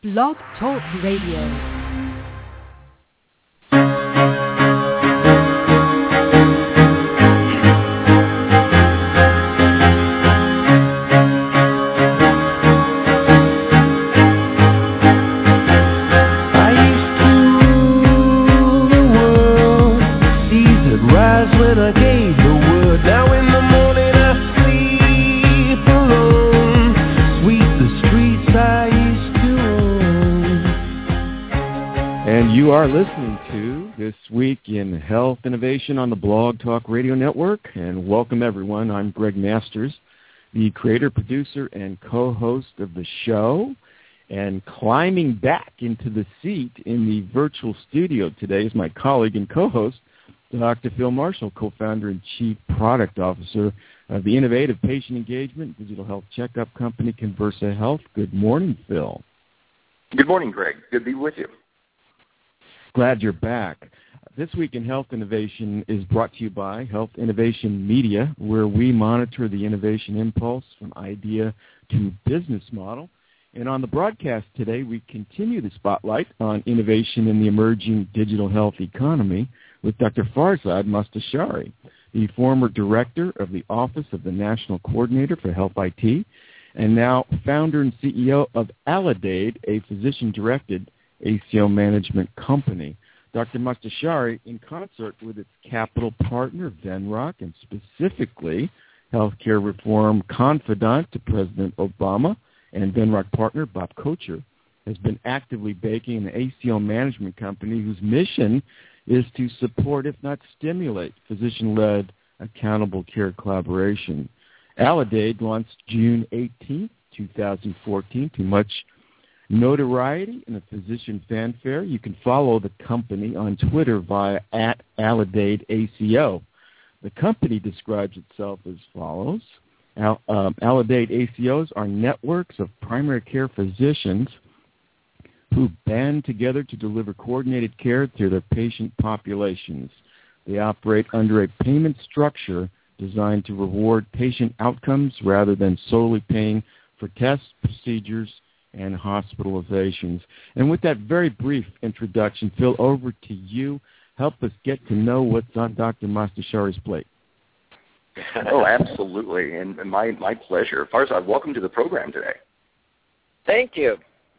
Blog Talk Radio. You are listening to This Week in Health Innovation on the Blog Talk Radio Network, and welcome everyone. I'm Greg Masters, the creator, producer, and co-host of the show. And climbing back into the seat in the virtual studio today is my colleague and co-host, Dr. Phil Marshall, co-founder and chief product officer of the innovative patient engagement digital health checkup company Conversa Health. Good morning, Phil. Good morning, Greg. Good to be with you. Glad you're back. This Week in Health Innovation is brought to you by Health Innovation Media, where we monitor the innovation impulse from idea to business model. And on the broadcast today, we continue the spotlight on innovation in the emerging digital health economy with Dr. Farzad Mostashari, the former director of the Office of the National Coordinator for Health IT, and now founder and CEO of Aledade, a physician-directed ACO management company. Dr. Mostashari, in concert with its capital partner, Venrock, and specifically healthcare reform confidant to President Obama and Venrock partner Bob Kocher, has been actively baking an ACO management company whose mission is to support, if not stimulate, physician-led accountable care collaboration. Aledade launched June 18, 2014, to much notoriety and a physician fanfare. You can follow the company on Twitter via @AledadeACO. The company describes itself as follows. Aledade ACOs are networks of primary care physicians who band together to deliver coordinated care to their patient populations. They operate under a payment structure designed to reward patient outcomes rather than solely paying for tests, procedures, and hospitalizations. And with that very brief introduction, Phil, over to you. Help us get to know what's on Dr. Mostashari's plate. Oh, absolutely, and my pleasure. Farzad, welcome to the program today. Thank you.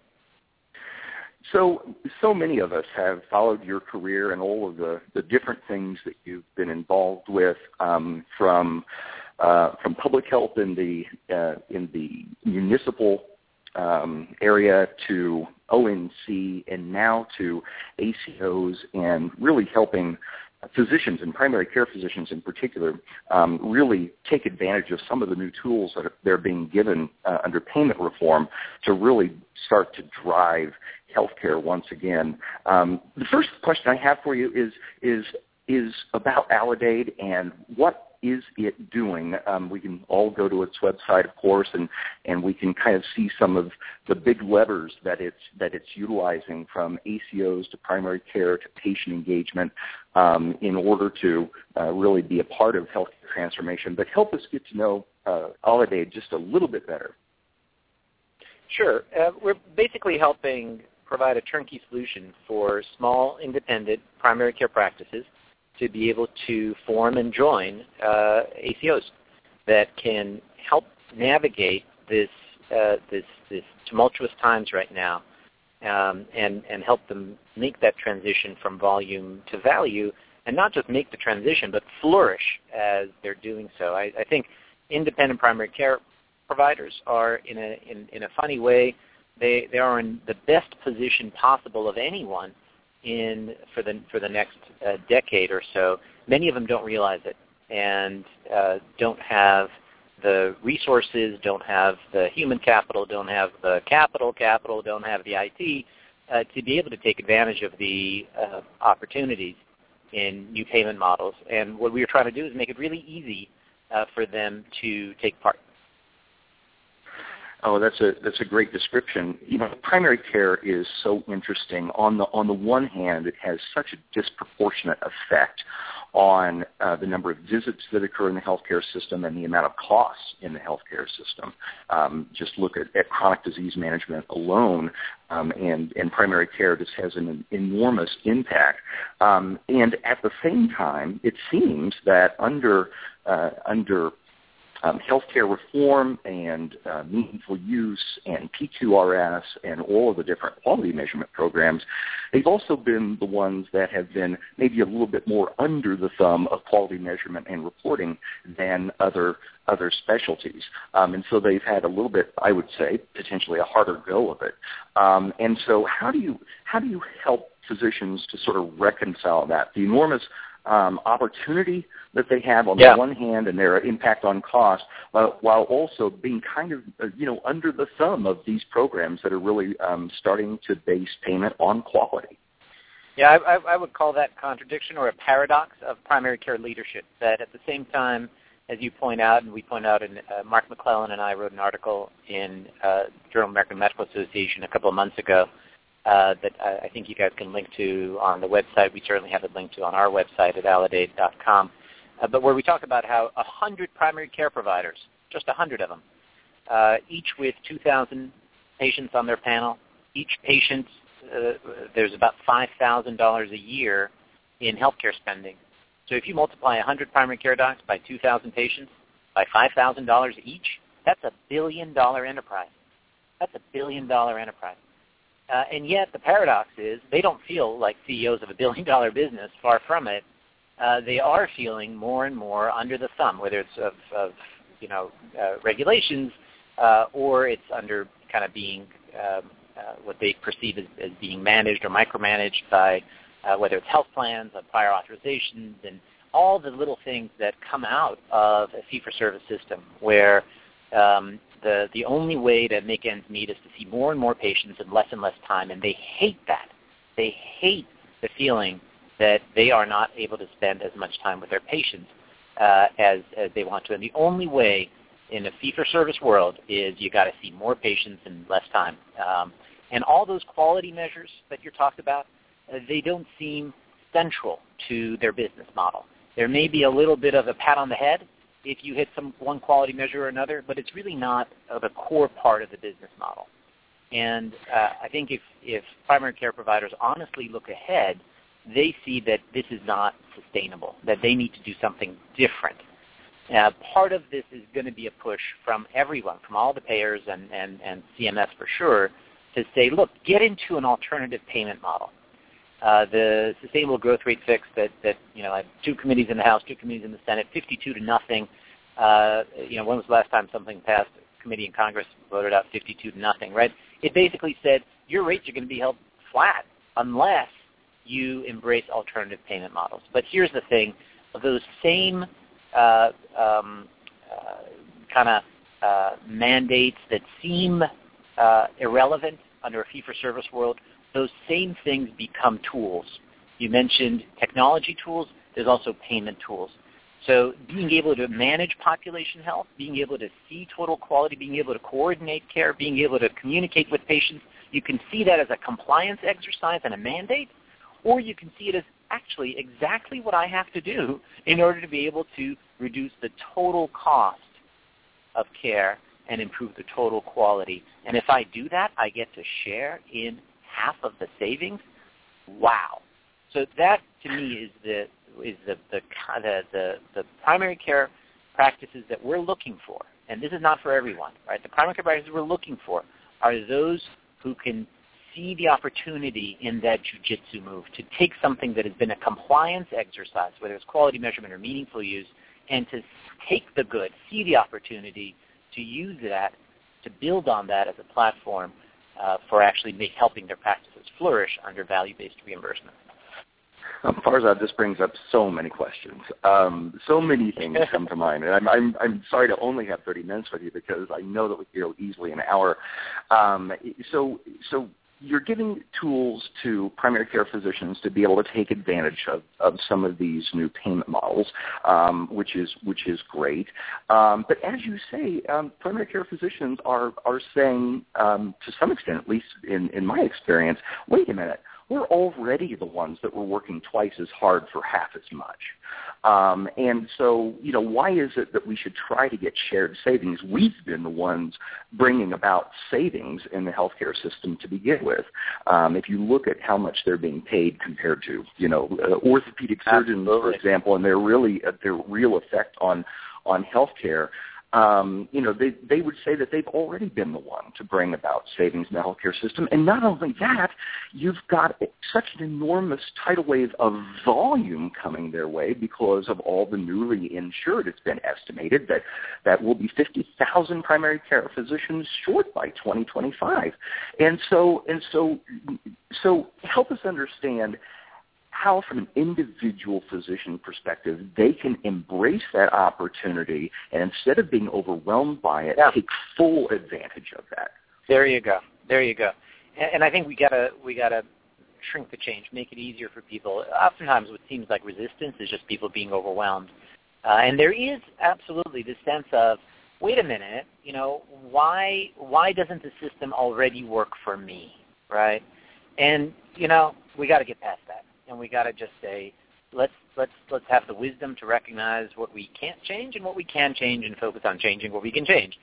So many of us have followed your career and all of the different things that you've been involved with, from public health in the municipal area to ONC and now to ACOs, and really helping physicians and primary care physicians in particular really take advantage of some of the new tools that they're being given under payment reform to really start to drive healthcare once again. The first question I have for you is about Aledade and what is it doing? We can all go to its website, of course, and we can kind of see some of the big levers that it's utilizing, from ACOs to primary care to patient engagement, in order to really be a part of healthcare transformation. But help us get to know Aledade just a little bit better. Sure. We're basically helping provide a turnkey solution for small, independent primary care practices to be able to form and join ACOs that can help navigate this tumultuous times right now, and help them make that transition from volume to value, and not just make the transition, but flourish as they're doing so. I think independent primary care providers are in a funny way. They are in the best position possible of anyone for the next decade or so. Many of them don't realize it, and don't have the resources, don't have the human capital, don't have the capital, don't have the IT to be able to take advantage of the opportunities in new payment models. And what we are trying to do is make it really easy for them to take part. Oh, that's a great description. Primary care is so interesting. On the one hand, it has such a disproportionate effect on the number of visits that occur in the healthcare system and the amount of costs in the healthcare system. Just look at chronic disease management alone, and primary care just has an enormous impact. And at the same time, it seems that under healthcare reform and meaningful use and PQRS and all of the different quality measurement programs, they've also been the ones that have been maybe a little bit more under the thumb of quality measurement and reporting than other specialties. And so they've had a little bit, I would say, potentially a harder go of it. And so how do you help physicians to sort of reconcile that? The enormous opportunity that they have on the one hand and their impact on cost, while also being kind of, under the thumb of these programs that are really starting to base payment on quality. Yeah, I would call that contradiction or a paradox of primary care leadership, that at the same time, as you point out, and we point out, in Mark McClellan and I wrote an article in Journal of American Medical Association a couple of months ago that I think you guys can link to on the website. We certainly have it linked to on our website at aledade.com. But where we talk about how 100 primary care providers, just 100 of them, each with 2,000 patients on their panel, each patient, there's about $5,000 a year in healthcare spending. So if you multiply 100 primary care docs by 2,000 patients by $5,000 each, that's $1 billion enterprise. That's $1 billion enterprise. And yet the paradox is they don't feel like CEOs of $1 billion business. Far from it. They are feeling more and more under the thumb, whether it's of regulations or it's under kind of being what they perceive as being managed or micromanaged by whether it's health plans, prior authorizations, and all the little things that come out of a fee-for-service system where the only way to make ends meet is to see more and more patients in less and less time, and they hate that. They hate the feeling that they are not able to spend as much time with their patients as they want to. And the only way in a fee-for-service world is you got to see more patients in less time. And all those quality measures that you're talking about, they don't seem central to their business model. There may be a little bit of a pat on the head if you hit one quality measure or another, but it's really not the core part of the business model. And I think if primary care providers honestly look ahead, they see that this is not sustainable, that they need to do something different. Part of this is going to be a push from everyone, from all the payers and CMS for sure, to say, look, get into an alternative payment model. The Sustainable Growth Rate Fix that I have 2 committees in the House, 2 committees in the Senate, 52-0. When was the last time something passed? A committee in Congress voted out 52-0, right? It basically said your rates are going to be held flat unless you embrace alternative payment models. But here's the thing: those same mandates that seem irrelevant under a fee-for-service world, those same things become tools. You mentioned technology tools. There's also payment tools. So being able to manage population health, being able to see total quality, being able to coordinate care, being able to communicate with patients, you can see that as a compliance exercise and a mandate, or you can see it as actually exactly what I have to do in order to be able to reduce the total cost of care and improve the total quality. And if I do that, I get to share in half of the savings. Wow! So that to me is the primary care practices that we're looking for. And this is not for everyone, right? The primary care practices we're looking for are those who can see the opportunity in that jiu-jitsu move to take something that has been a compliance exercise, whether it's quality measurement or meaningful use, and to take the good, see the opportunity to use that, to build on that as a platform for actually helping their practices flourish under value-based reimbursement. Farzad, this brings up so many questions. So many things come to mind. And I'm sorry to only have 30 minutes with you because I know that we could go easily an hour. So you're giving tools to primary care physicians to be able to take advantage of some of these new payment models, which is great. But as you say, primary care physicians are saying, to some extent, at least in my experience, wait a minute, we're already the ones that were working twice as hard for half as much. And so, why is it that we should try to get shared savings? We've been the ones bringing about savings in the healthcare system to begin with. If you look at how much they're being paid compared to, orthopedic surgeons, for example, and their real effect on healthcare, they would say that they've already been the one to bring about savings in the healthcare system. And not only that, you've got such an enormous tidal wave of volume coming their way because of all the newly insured. It's been estimated that will be 50,000 primary care physicians short by 2025. And so help us understand how, from an individual physician perspective, they can embrace that opportunity and instead of being overwhelmed by it, take full advantage of that. There you go. And I think we gotta shrink the change, make it easier for people. Oftentimes, what seems like resistance is just people being overwhelmed, and there is absolutely this sense of, wait a minute, why doesn't the system already work for me, right? And we got to get past that. And we got to just say, let's have the wisdom to recognize what we can't change and what we can change, and focus on changing what we can change.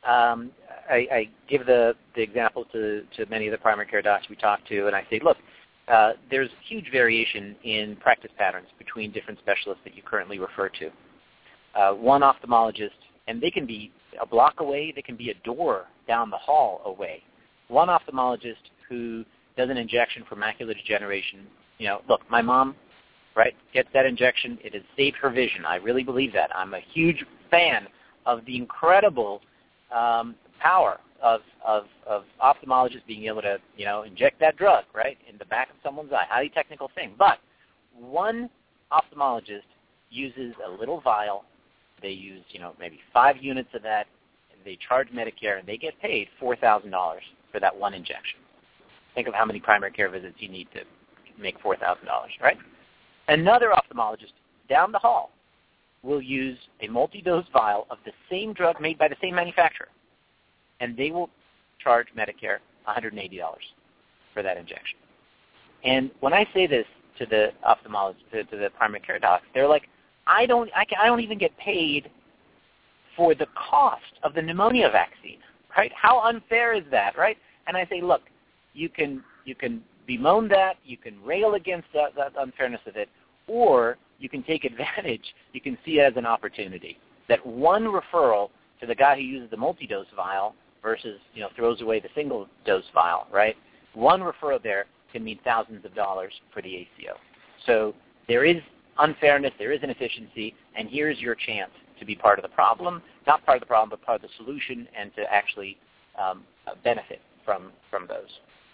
I give the example to many of the primary care docs we talk to, and I say, look, there's huge variation in practice patterns between different specialists that you currently refer to. One ophthalmologist, and they can be a block away, they can be a door down the hall away. One ophthalmologist who does an injection for macular degeneration. Look, my mom, right, gets that injection. It has saved her vision. I really believe that. I'm a huge fan of the incredible power of ophthalmologists being able to, inject that drug, right, in the back of someone's eye. Highly technical thing. But one ophthalmologist uses a little vial. They use, maybe 5 units of that. They charge Medicare, and they get paid $4,000 for that one injection. Think of how many primary care visits you need to make $4,000, right? Another ophthalmologist down the hall will use a multi-dose vial of the same drug made by the same manufacturer, and they will charge Medicare $180 for that injection. And when I say this to the ophthalmologist, to the primary care docs, they're like, I don't even get paid for the cost of the pneumonia vaccine, right? How unfair is that, right? And I say, look, you can bemoan that, you can rail against that unfairness of it, or you can take advantage, you can see it as an opportunity. That one referral to the guy who uses the multi-dose vial versus, throws away the single-dose vial, right? One referral there can mean thousands of dollars for the ACO. So there is unfairness, there is inefficiency, and here's your chance to be part of the problem, not part of the problem, but part of the solution, and to actually benefit from those.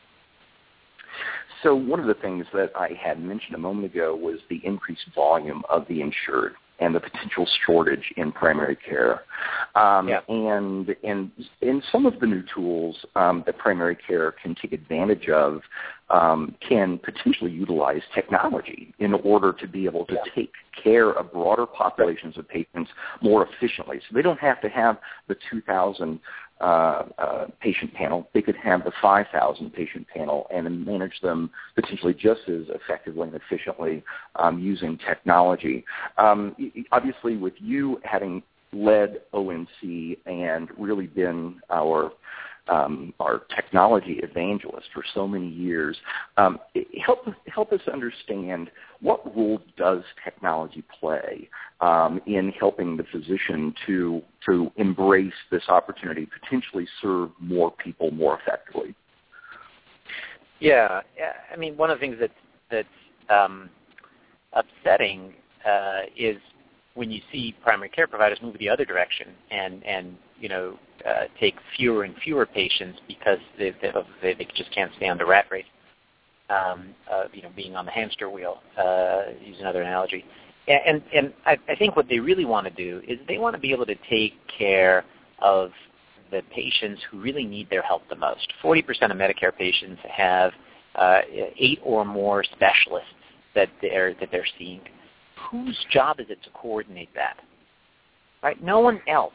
So one of the things that I had mentioned a moment ago was the increased volume of the insured and the potential shortage in primary care. And some of the new tools that primary care can take advantage of can potentially utilize technology in order to be able to take care of broader populations of patients more efficiently. So they don't have to have the 2,000 patient panel. They could have the 5,000 patient panel and manage them potentially just as effectively and efficiently using technology. Obviously, with you having led ONC and really been our technology evangelist for so many years, help us understand, what role does technology play in helping the physician to embrace this opportunity, potentially serve more people more effectively? Yeah, I mean, one of the things that's upsetting is when you see primary care providers move the other direction and take fewer and fewer patients because they just can't stay on the rat race, being on the hamster wheel, use another analogy. And I think what they really want to do is they want to be able to take care of the patients who really need their help the most. 40% of Medicare patients have 8 or more specialists that they're seeing. Whose job is it to coordinate that? Right? No one else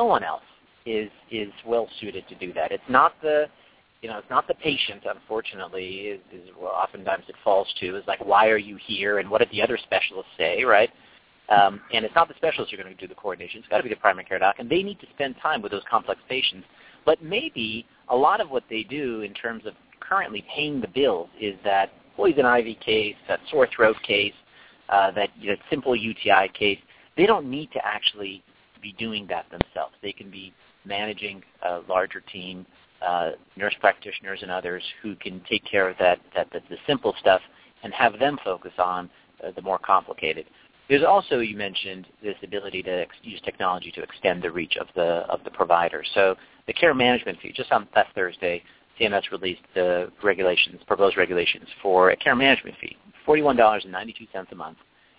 is well suited to do that. It's not the patient, unfortunately, is what oftentimes it falls to, is like, why are you here and what did the other specialists say, right? And it's not the specialists who are going to do the coordination. It's got to be the primary care doc, and they need to spend time with those complex patients. But maybe a lot of what they do in terms of currently paying the bills is that poison ivy case, that sore throat case, that simple UTI case. They don't need to actually be doing that themselves. They can be managing a larger team, nurse practitioners and others who can take care of the simple stuff and have them focus on the more complicated. There's also, you mentioned, this ability to use technology to extend the reach of the provider. So the care management fee, just on last Thursday, CMS released the proposed regulations for a care management fee, $41.92 a month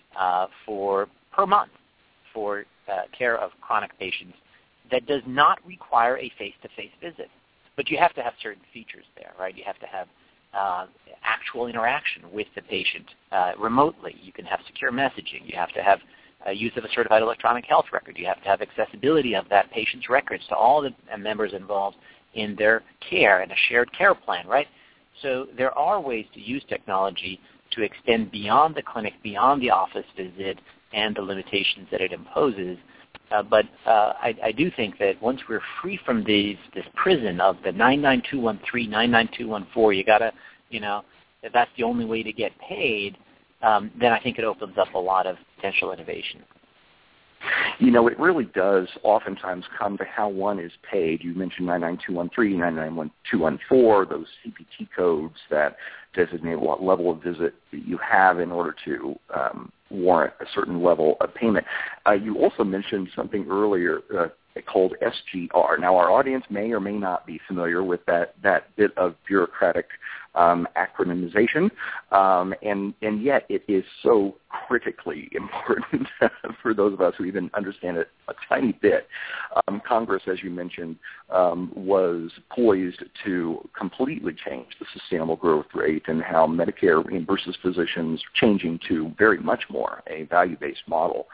per month for care of chronic patients that does not require a face-to-face visit. But you have to have certain features there, right? You have to have actual interaction with the patient remotely. You can have secure messaging. You have to have use of a certified electronic health record. You have to have accessibility of that patient's records to all the members involved in their care and a shared care plan, right? So there are ways to use technology to extend beyond the clinic, beyond the office visit, and the limitations that it imposes. But I do think that once we're free from this prison of the 99213, 99214, you gotta, if that's the only way to get paid, then I think it opens up a lot of potential innovation. It really does oftentimes come to how one is paid. You mentioned 99213, 99214, those CPT codes that designate what level of visit you have in order to warrant a certain level of payment. You also mentioned something earlier called SGR. Now, our audience may or may not be familiar with that bit of bureaucratic acronymization, and yet it is so critically important for those of us who even understand it a tiny bit. Congress, as you mentioned, was poised to completely change the sustainable growth rate and how Medicare reimburses physicians, changing to very much more a value-based model.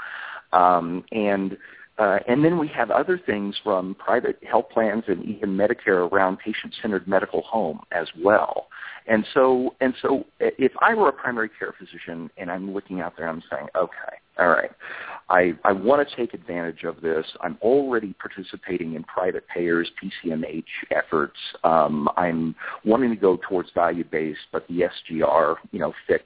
And then we have other things from private health plans and even Medicare around patient-centered medical home as well. And so if I were a primary care physician and I'm looking out there and I'm saying, okay, all right, I want to take advantage of this. I'm already participating in private payers, PCMH efforts. I'm wanting to go towards value-based, but the SGR, fix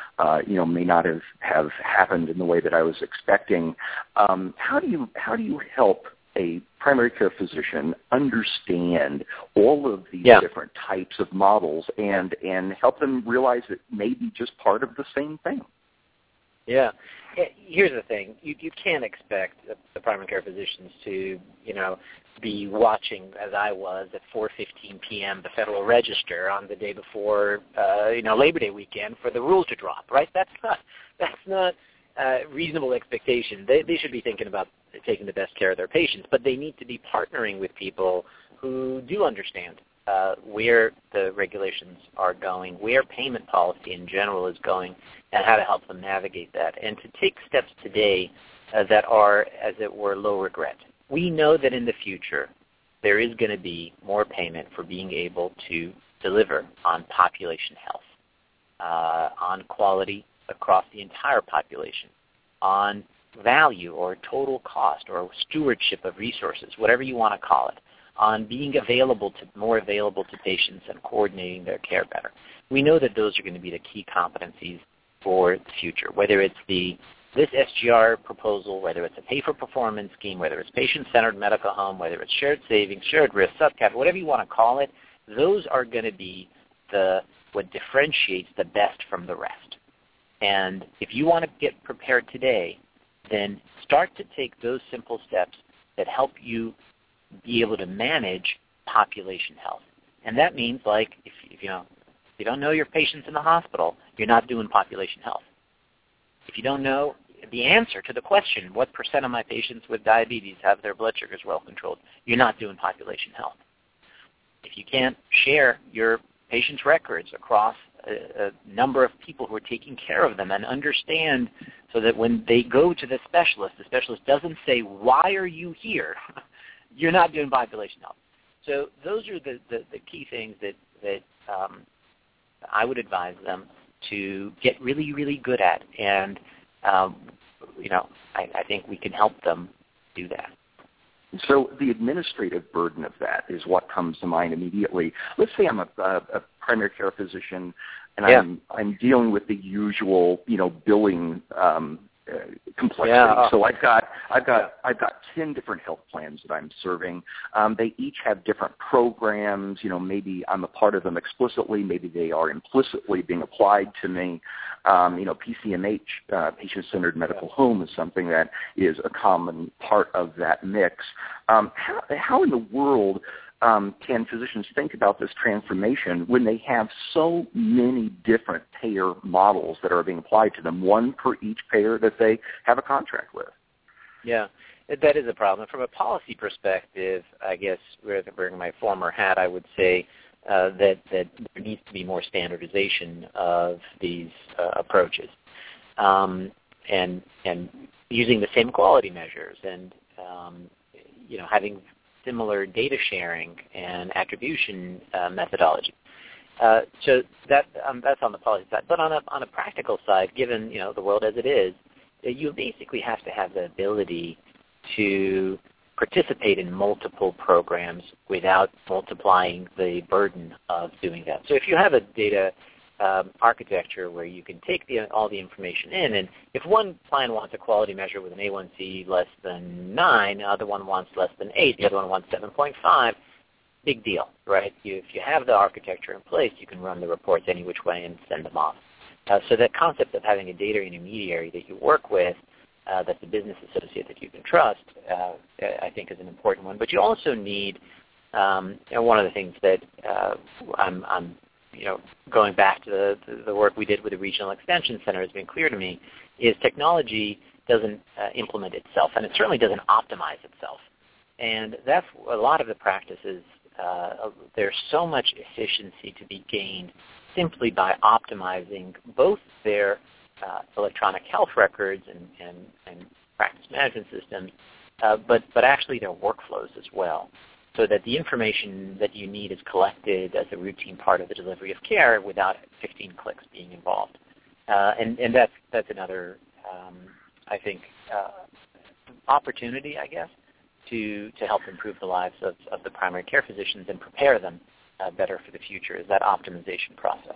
may not have happened in the way that I was expecting. How do you help a primary care physician understand all of these different types of models and help them realize it may be just part of the same thing? Yeah. Here's the thing. You can't expect the primary care physicians to, be watching, as I was, at 4:15 p.m. the Federal Register on the day before, Labor Day weekend for the rules to drop, right? That's not reasonable expectation. They should be thinking about taking the best care of their patients, but they need to be partnering with people who do understand where the regulations are going, where payment policy in general is going, and how to help them navigate that, and to take steps today that are, as it were, low regret. We know that in the future there is going to be more payment for being able to deliver on population health, on quality across the entire population, on value or total cost or stewardship of resources, whatever you want to call it, on being more available to patients and coordinating their care better. We know that those are going to be the key competencies for the future, whether it's this SGR proposal, whether it's a pay-for-performance scheme, whether it's patient-centered medical home, whether it's shared savings, shared risk, subcap, whatever you want to call it, those are going to be what differentiates the best from the rest. And if you want to get prepared today, then start to take those simple steps that help you be able to manage population health. And that means, like, if you don't know your patients in the hospital, you're not doing population health. If you don't know the answer to the question, what % of my patients with diabetes have their blood sugars well controlled, you're not doing population health. If you can't share your patients' records across a number of people who are taking care of them and understand so that when they go to the specialist doesn't say, why are you here? You're not doing population health. So those are the key things that I would advise them to get really, really good at. And, I think we can help them do that. So the administrative burden of that is what comes to mind immediately. Let's say I'm a primary care physician, and I'm dealing with the usual, billing complexity. Yeah. So I've got 10 different health plans that I'm serving. They each have different programs. Maybe I'm a part of them explicitly. Maybe they are implicitly being applied to me. PCMH, patient-centered medical home, is something that is a common part of that mix. How in the world can physicians think about this transformation when they have so many different payer models that are being applied to them, one per each payer that they have a contract with? Yeah, that is a problem. From a policy perspective, I guess, wearing my former hat, I would say that there needs to be more standardization of these approaches, and using the same quality measures, and having similar data sharing and attribution methodology. So that's on the policy side. But on a practical side, given the world as it is, you basically have to have the ability to participate in multiple programs without multiplying the burden of doing that. So if you have a data architecture where you can take all the information in, and if one plan wants a quality measure with an A1C less than 9, the other one wants less than 8, the other one wants 7.5, big deal, right? If you have the architecture in place, you can run the reports any which way and send them off. So that concept of having a data intermediary that you work with, that's a business associate that you can trust, I think is an important one. But you also need, one of the things that I'm going back to the work we did with the Regional Extension Center has been clear to me, is technology doesn't implement itself, and it certainly doesn't optimize itself. And that's a lot of the practices. There's so much efficiency to be gained simply by optimizing both their electronic health records and practice management systems, but actually their workflows as well, so that the information that you need is collected as a routine part of the delivery of care without 15 clicks being involved. And that's another, I think, opportunity, I guess, to help improve the lives of the primary care physicians and prepare them better for the future, is that optimization process.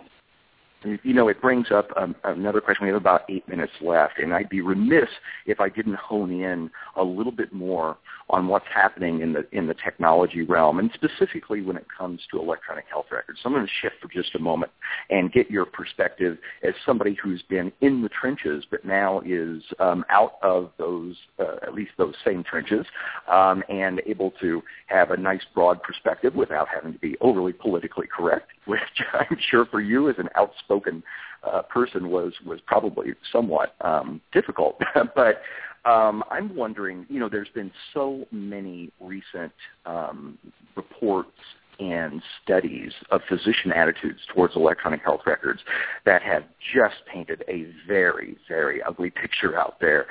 It brings up another question. We have about 8 minutes left, and I'd be remiss if I didn't hone in a little bit more on what's happening in the technology realm, and specifically when it comes to electronic health records. So I'm going to shift for just a moment and get your perspective as somebody who's been in the trenches but now is out of those, at least those same trenches, and able to have a nice broad perspective without having to be overly politically correct, which I'm sure for you as an outspoken person was probably somewhat difficult. But I'm wondering, there's been so many recent reports and studies of physician attitudes towards electronic health records that have just painted a very, very ugly picture out there.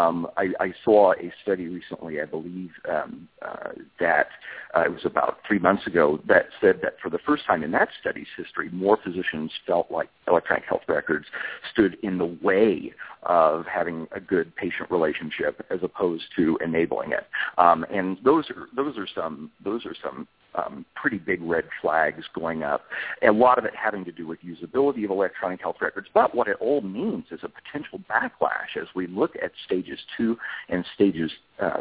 I saw a study recently, I believe, that it was about 3 months ago, that said that for the first time in that study's history, more physicians felt like electronic health records stood in the way of having a good patient relationship as opposed to enabling it. And those are some pretty big red flags going up, and a lot of it having to do with usability of electronic health records. But what it all means is a potential backlash as we look at stages 2 and stage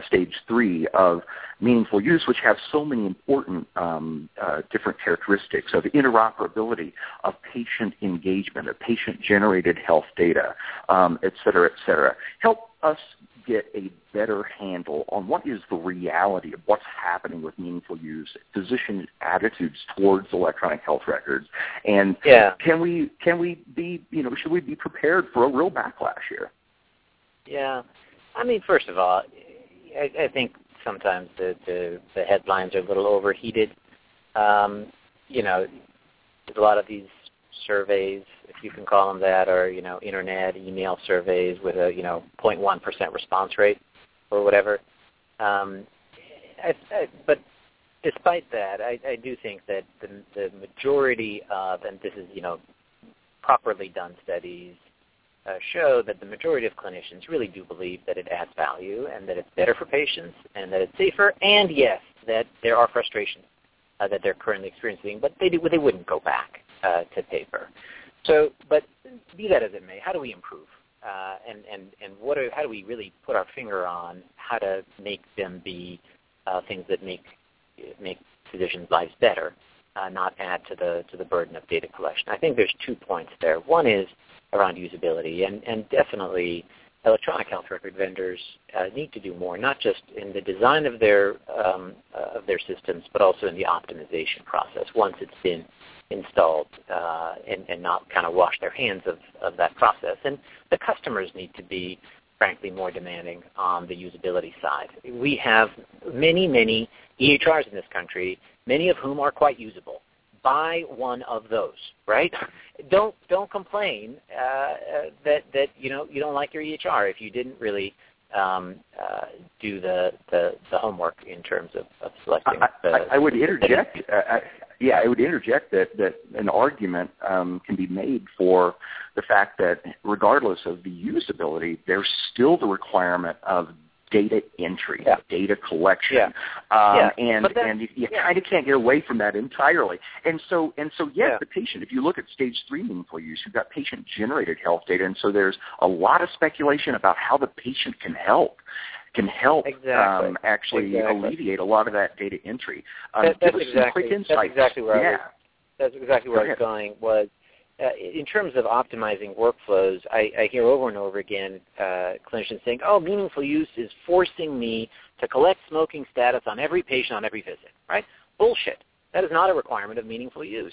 3 of meaningful use, which have so many important different characteristics of interoperability, of patient engagement, of patient-generated health data, et cetera, et cetera. Help us get a better handle on what is the reality of what's happening with meaningful use, physician attitudes towards electronic health records, and can we be, should we be prepared for a real backlash here? Yeah. I mean, first of all, I think sometimes the headlines are a little overheated. You know, there's a lot of these surveys, if you can call them that, or, you know, internet email surveys with a, 0.1% response rate or whatever. But despite that, I do think that the majority of, and this is, properly done studies, show that the majority of clinicians really do believe that it adds value and that it's better for patients and that it's safer, and yes, that there are frustrations that they're currently experiencing, but they wouldn't go back to paper. So, but be that as it may, how do we improve? And how do we really put our finger on how to make them be things that make physicians' lives better, not add to the burden of data collection? I think there's 2 points there. One is around usability, and definitely electronic health record vendors need to do more, not just in the design of their systems, but also in the optimization process once it's been installed, and not kind of wash their hands of that process. And the customers need to be, frankly, more demanding on the usability side. We have many, many EHRs in this country, many of whom are quite usable. Buy one of those, right? Don't complain that you don't like your EHR if you didn't really do the homework in terms of selecting. I would interject. I would interject that an argument can be made for the fact that regardless of the usability, there's still the requirement of data entry, data collection, and you kind of can't get away from that entirely. And so the patient, if you look at stage 3 meaningful use, you've got patient-generated health data, and so there's a lot of speculation about how the patient can help actually alleviate a lot of that data entry. Give us some quick insights. That's exactly where I was going. Was in terms of optimizing workflows, I hear over and over again clinicians saying, meaningful use is forcing me to collect smoking status on every patient on every visit, right? Bullshit. That is not a requirement of meaningful use.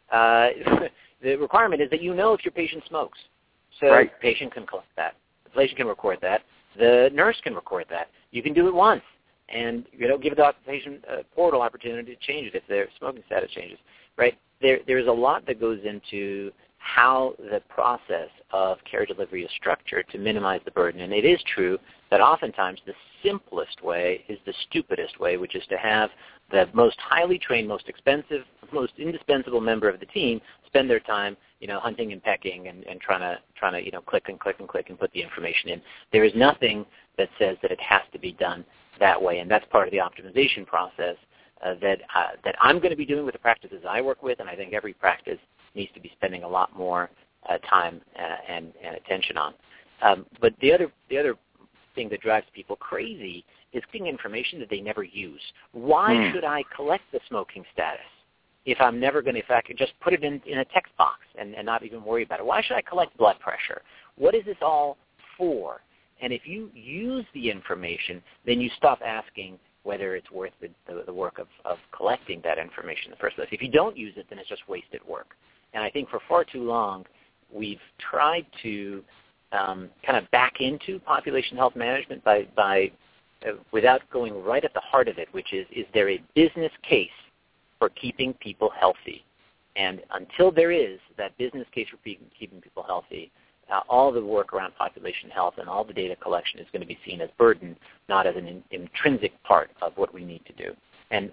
The requirement is that you know if your patient smokes. So the patient can collect that. The patient can record that. The nurse can record that. You can do it once, and give the patient a portal opportunity to change it if their smoking status changes, right? There's a lot that goes into how the process of care delivery is structured to minimize the burden. And it is true that oftentimes the simplest way is the stupidest way, which is to have the most highly trained, most expensive, most indispensable member of the team spend their time, hunting and pecking and trying to click and click and click and put the information in. There is nothing that says that it has to be done that way, and that's part of the optimization process that I'm going to be doing with the practices I work with, and I think every practice needs to be spending a lot more time and attention on. But the other thing that drives people crazy is getting information that they never use. Why should I collect the smoking status if I'm never going to, if I could just put it in a text box and not even worry about it? Why should I collect blood pressure? What is this all for? And if you use the information, then you stop asking whether it's worth the work of collecting that information in the first place. If you don't use it, then it's just wasted work. And I think for far too long, we've tried to kind of back into population health management by without going right at the heart of it, which is there a business case for keeping people healthy? And until there is that business case for keeping people healthy, all the work around population health and all the data collection is going to be seen as burden, not as an intrinsic part of what we need to do. And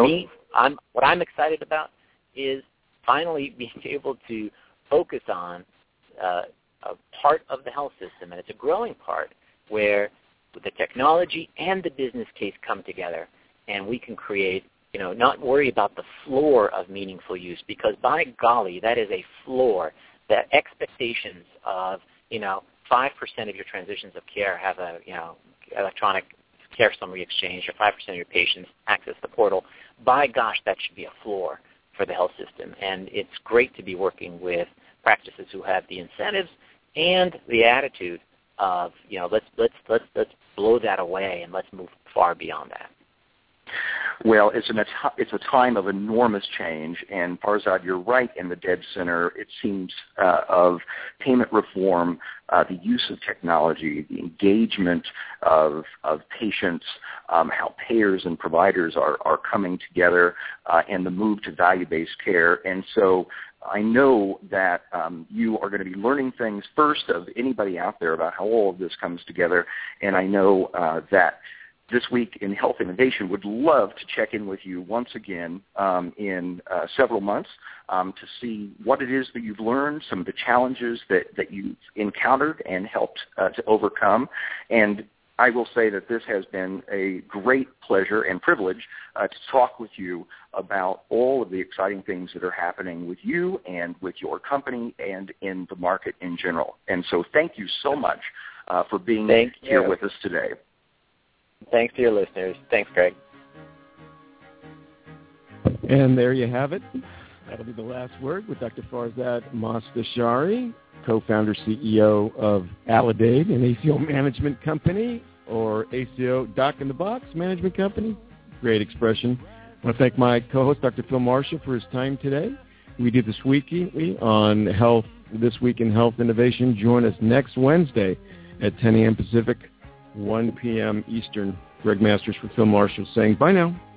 what I'm excited about is finally being able to focus on a part of the health system, and it's a growing part, where the technology and the business case come together, and we can create, not worry about the floor of meaningful use, because by golly, that is a floor. That expectations of, 5% of your transitions of care have a, electronic care summary exchange, or 5% of your patients access the portal. By gosh, that should be a floor for the health system. And it's great to be working with practices who have the incentives and the attitude of, let's blow that away and let's move far beyond that. Well, it's a time of enormous change, and Farzad, you're right in the dead center, it seems, of payment reform, the use of technology, the engagement of patients, how payers and providers are coming together, and the move to value-based care. And so I know that you are going to be learning things first of anybody out there about how all of this comes together, and I know that This Week in Health Innovation would love to check in with you once again in several months to see what it is that you've learned, some of the challenges that you've encountered and helped to overcome. And I will say that this has been a great pleasure and privilege to talk with you about all of the exciting things that are happening with you and with your company and in the market in general. And so thank you so much for being here with us today. Thanks to your listeners. Thanks, Greg. And there you have it. That'll be the last word with Dr. Farzad Mostashari, co-founder, CEO of Aledade, an ACO management company, or ACO Doc in the Box management company. Great expression. I want to thank my co-host, Dr. Phil Marshall, for his time today. We do this weekly on health, This Week in Health Innovation. Join us next Wednesday at 10 a.m. Pacific, 1 p.m. Eastern. Greg Masters for Phil Marshall saying bye now.